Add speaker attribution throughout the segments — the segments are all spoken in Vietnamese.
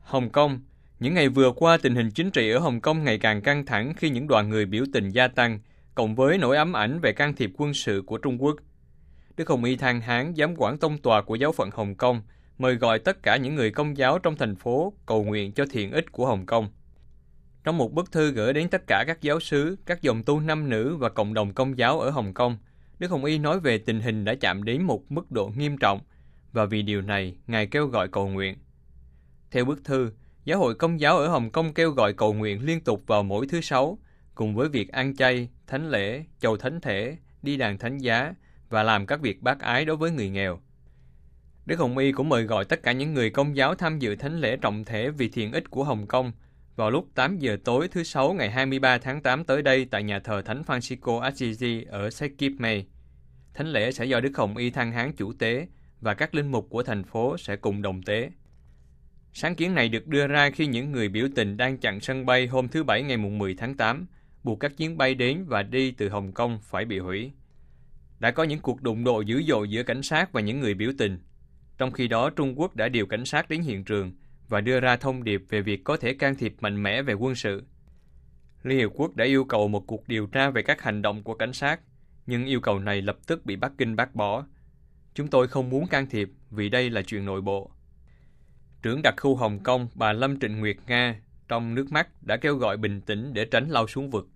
Speaker 1: Hồng Kông. Những ngày vừa qua, tình hình chính trị ở Hồng Kông ngày càng căng thẳng khi những đoàn người biểu tình gia tăng, cộng với nỗi ám ảnh về can thiệp quân sự của Trung Quốc. Đức Hồng Y Than Hán, giám quản tông tòa của giáo phận Hồng Kông, mời gọi tất cả những người Công giáo trong thành phố cầu nguyện cho thiện ích của Hồng Kông. Trong một bức thư gửi đến tất cả các giáo xứ, các dòng tu nam nữ và cộng đồng Công giáo ở Hồng Kông, Đức Hồng Y nói về tình hình đã chạm đến một mức độ nghiêm trọng, và vì điều này, Ngài kêu gọi cầu nguyện. Theo bức thư, Giáo hội Công giáo ở Hồng Kông kêu gọi cầu nguyện liên tục vào mỗi thứ Sáu, cùng với việc ăn chay, thánh lễ, chầu thánh thể, đi đàn thánh giá và làm các việc bác ái đối với người nghèo. Đức Hồng Y cũng mời gọi tất cả những người Công giáo tham dự thánh lễ trọng thể vì thiện ích của Hồng Kông vào lúc 8 giờ tối thứ Sáu ngày 23 tháng 8 tới đây tại nhà thờ Thánh Francisco Assisi ở Sekip May. Thánh lễ sẽ do Đức Hồng Y Than Hán chủ tế và các linh mục của thành phố sẽ cùng đồng tế. Sáng kiến này được đưa ra khi những người biểu tình đang chặn sân bay hôm thứ Bảy ngày 10 tháng 8, buộc các chuyến bay đến và đi từ Hồng Kông phải bị hủy. Đã có những cuộc đụng độ dữ dội giữa cảnh sát và những người biểu tình. Trong khi đó, Trung Quốc đã điều cảnh sát đến hiện trường và đưa ra thông điệp về việc có thể can thiệp mạnh mẽ về quân sự. Liên Hiệp Quốc đã yêu cầu một cuộc điều tra về các hành động của cảnh sát, nhưng yêu cầu này lập tức bị Bắc Kinh bác bỏ. Chúng tôi không muốn can thiệp vì đây là chuyện nội bộ. Trưởng đặc khu Hồng Kông, bà Lâm Trịnh Nguyệt Nga, trong nước mắt đã kêu gọi bình tĩnh để tránh lao xuống vực.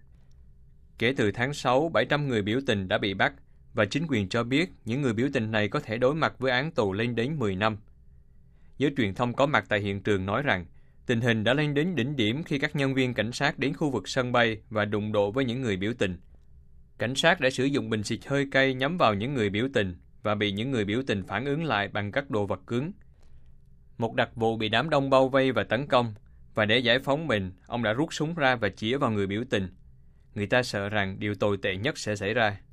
Speaker 1: Kể từ tháng 6, 700 người biểu tình đã bị bắt, và chính quyền cho biết những người biểu tình này có thể đối mặt với án tù lên đến 10 năm. Giới truyền thông có mặt tại hiện trường nói rằng, tình hình đã lên đến đỉnh điểm khi các nhân viên cảnh sát đến khu vực sân bay và đụng độ với những người biểu tình. Cảnh sát đã sử dụng bình xịt hơi cay nhắm vào những người biểu tình và bị những người biểu tình phản ứng lại bằng các đồ vật cứng. Một đặc vụ bị đám đông bao vây và tấn công, và để giải phóng mình, ông đã rút súng ra và chĩa vào người biểu tình. Người ta sợ rằng điều tồi tệ nhất sẽ xảy ra.